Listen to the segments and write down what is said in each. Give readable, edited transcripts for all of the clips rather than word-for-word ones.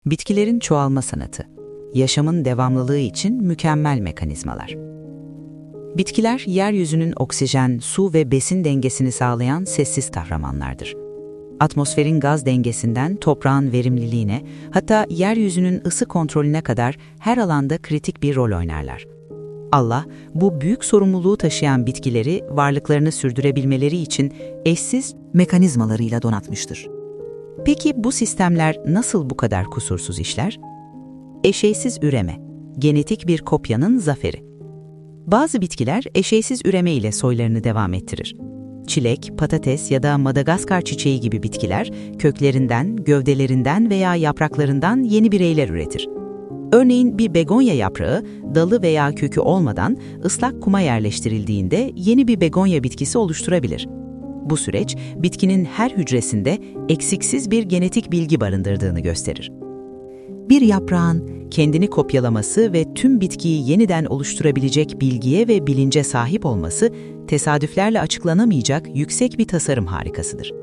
Bitkilerin çoğalma sanatı, yaşamın devamlılığı için mükemmel mekanizmalar. Bitkiler, yeryüzünün oksijen, su ve besin dengesini sağlayan sessiz kahramanlardır. Atmosferin gaz dengesinden toprağın verimliliğine, hatta yeryüzünün ısı kontrolüne kadar her alanda kritik bir rol oynarlar. Allah, bu büyük sorumluluğu taşıyan bitkileri varlıklarını sürdürebilmeleri için eşsiz mekanizmalarıyla donatmıştır. Peki bu sistemler nasıl bu kadar kusursuz işler? Eşeysiz üreme, genetik bir kopyanın zaferi. Bazı bitkiler eşeysiz üreme ile soylarını devam ettirir. Çilek, patates ya da Madagaskar çiçeği gibi bitkiler köklerinden, gövdelerinden veya yapraklarından yeni bireyler üretir. Örneğin bir begonya yaprağı, dalı veya kökü olmadan ıslak kuma yerleştirildiğinde yeni bir begonya bitkisi oluşturabilir. Bu süreç, bitkinin her hücresinde eksiksiz bir genetik bilgi barındırdığını gösterir. Bir yaprağın kendini kopyalaması ve tüm bitkiyi yeniden oluşturabilecek bilgiye ve bilince sahip olması, tesadüflerle açıklanamayacak yüksek bir tasarım harikasıdır.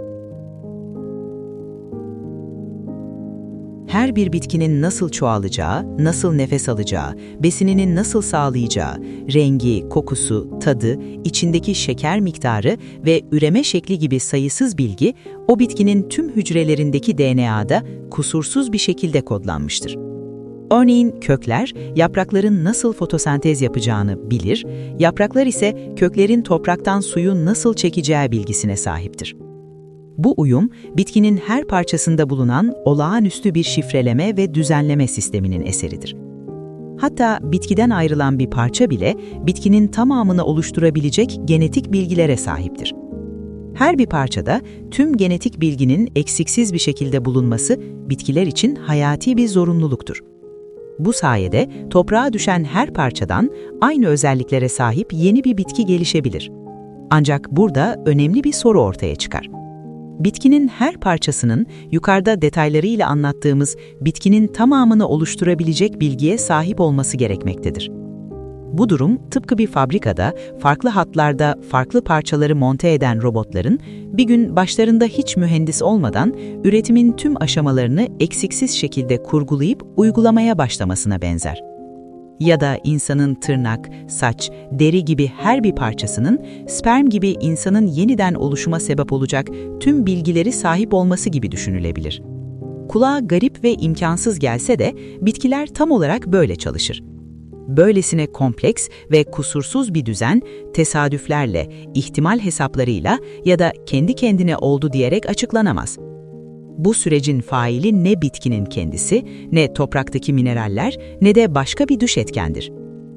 Her bir bitkinin nasıl çoğalacağı, nasıl nefes alacağı, besinini nasıl sağlayacağı, rengi, kokusu, tadı, içindeki şeker miktarı ve üreme şekli gibi sayısız bilgi, o bitkinin tüm hücrelerindeki DNA'da kusursuz bir şekilde kodlanmıştır. Örneğin kökler, yaprakların nasıl fotosentez yapacağını bilir, yapraklar ise köklerin topraktan suyu nasıl çekeceği bilgisine sahiptir. Bu uyum, bitkinin her parçasında bulunan olağanüstü bir şifreleme ve düzenleme sisteminin eseridir. Hatta bitkiden ayrılan bir parça bile bitkinin tamamını oluşturabilecek genetik bilgilere sahiptir. Her bir parçada tüm genetik bilginin eksiksiz bir şekilde bulunması bitkiler için hayati bir zorunluluktur. Bu sayede toprağa düşen her parçadan aynı özelliklere sahip yeni bir bitki gelişebilir. Ancak burada önemli bir soru ortaya çıkar. Bitkinin her parçasının yukarıda detaylarıyla anlattığımız bitkinin tamamını oluşturabilecek bilgiye sahip olması gerekmektedir. Bu durum tıpkı bir fabrikada farklı hatlarda farklı parçaları monte eden robotların bir gün başlarında hiç mühendis olmadan üretimin tüm aşamalarını eksiksiz şekilde kurgulayıp uygulamaya başlamasına benzer. Ya da insanın tırnak, saç, deri gibi her bir parçasının sperm gibi insanın yeniden oluşuma sebep olacak tüm bilgileri sahip olması gibi düşünülebilir. Kulağa garip ve imkansız gelse de bitkiler tam olarak böyle çalışır. Böylesine kompleks ve kusursuz bir düzen tesadüflerle, ihtimal hesaplarıyla ya da kendi kendine oldu diyerek açıklanamaz. Bu sürecin faili ne bitkinin kendisi, ne topraktaki mineraller, ne de başka bir dış etkendir.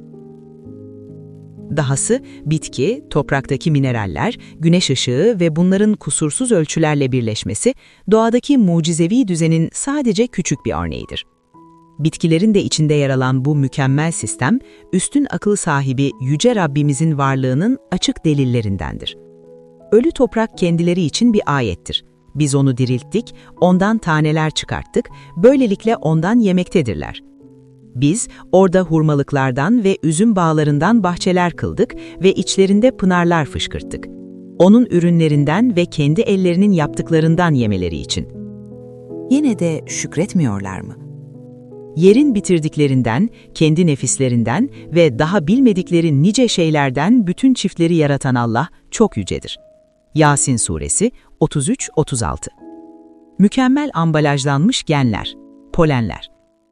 Dahası bitki, topraktaki mineraller, güneş ışığı ve bunların kusursuz ölçülerle birleşmesi, doğadaki mucizevi düzenin sadece küçük bir örneğidir. Bitkilerin de içinde yer alan bu mükemmel sistem, üstün akıl sahibi Yüce Rabbimizin varlığının açık delillerindendir. Ölü toprak kendileri için bir ayettir. Biz onu dirilttik, ondan taneler çıkarttık, böylelikle ondan yemektedirler. Biz orada hurmalıklardan ve üzüm bağlarından bahçeler kıldık ve içlerinde pınarlar fışkırttık. Onun ürünlerinden ve kendi ellerinin yaptıklarından yemeleri için. Yine de şükretmiyorlar mı? Yerin bitirdiklerinden, kendi nefislerinden ve daha bilmedikleri nice şeylerden bütün çiftleri yaratan Allah çok yücedir. Yasin Suresi 33-36. Mükemmel ambalajlanmış genler, polenler.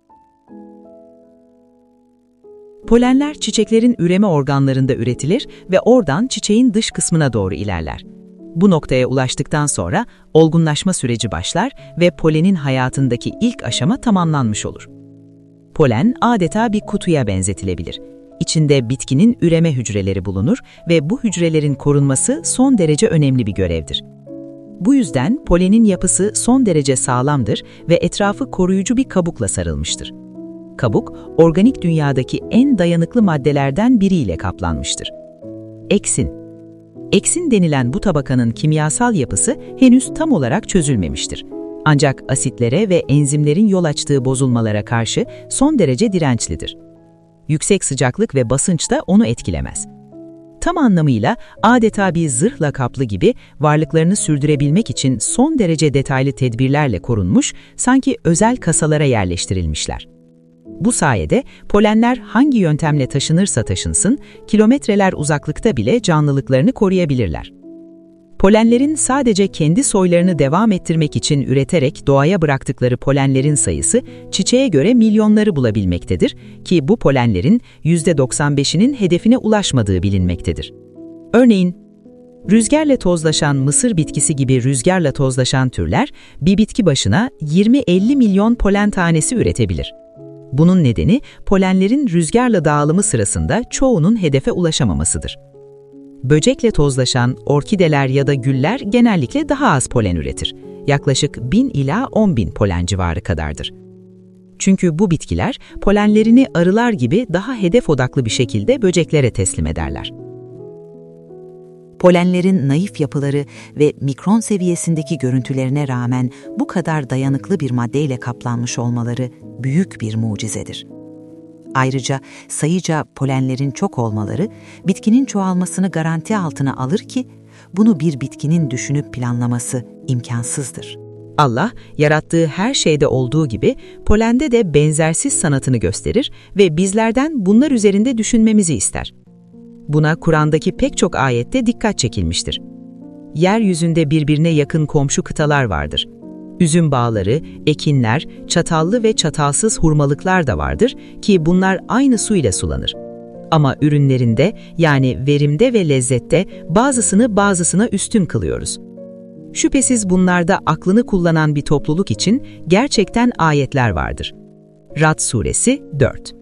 Polenler çiçeklerin üreme organlarında üretilir ve oradan çiçeğin dış kısmına doğru ilerler. Bu noktaya ulaştıktan sonra olgunlaşma süreci başlar ve polenin hayatındaki ilk aşama tamamlanmış olur. Polen adeta bir kutuya benzetilebilir. İçinde bitkinin üreme hücreleri bulunur ve bu hücrelerin korunması son derece önemli bir görevdir. Bu yüzden polenin yapısı son derece sağlamdır ve etrafı koruyucu bir kabukla sarılmıştır. Kabuk, organik dünyadaki en dayanıklı maddelerden biriyle kaplanmıştır. Eksin. Eksin denilen bu tabakanın kimyasal yapısı henüz tam olarak çözülmemiştir. Ancak asitlere ve enzimlerin yol açtığı bozulmalara karşı son derece dirençlidir. Yüksek sıcaklık ve basınç da onu etkilemez. tam anlamıyla adeta bir zırhla kaplı gibi varlıklarını sürdürebilmek için son derece detaylı tedbirlerle korunmuş, sanki özel kasalara yerleştirilmişler. Bu sayede polenler hangi yöntemle taşınırsa taşınsın, kilometreler uzaklıkta bile canlılıklarını koruyabilirler. Polenlerin sadece kendi soylarını devam ettirmek için üreterek doğaya bıraktıkları polenlerin sayısı çiçeğe göre milyonları bulabilmektedir ki bu polenlerin %95'inin hedefine ulaşmadığı bilinmektedir. Örneğin, rüzgarla tozlaşan mısır bitkisi gibi rüzgarla tozlaşan türler bir bitki başına 20-50 milyon polen tanesi üretebilir. Bunun nedeni polenlerin rüzgarla dağılımı sırasında çoğunun hedefe ulaşamamasıdır. Böcekle tozlaşan orkideler ya da güller genellikle daha az polen üretir. Yaklaşık 1000 ila 10.000 polen civarı kadardır. Çünkü bu bitkiler polenlerini arılar gibi daha hedef odaklı bir şekilde böceklere teslim ederler. Polenlerin naif yapıları ve mikron seviyesindeki görüntülerine rağmen bu kadar dayanıklı bir maddeyle kaplanmış olmaları büyük bir mucizedir. Ayrıca sayıca polenlerin çok olmaları bitkinin çoğalmasını garanti altına alır ki bunu bir bitkinin düşünüp planlaması imkansızdır. Allah, yarattığı her şeyde olduğu gibi polende de benzersiz sanatını gösterir ve bizlerden bunlar üzerinde düşünmemizi ister. Buna Kur'an'daki pek çok ayette dikkat çekilmiştir. Yeryüzünde birbirine yakın komşu kıtalar vardır. Üzüm bağları, ekinler, çatallı ve çatalsız hurmalıklar da vardır ki bunlar aynı su ile sulanır. Ama ürünlerinde, yani verimde ve lezzette bazısına üstün kılıyoruz. Şüphesiz bunlarda aklını kullanan bir topluluk için gerçekten ayetler vardır. Ra'd Suresi 4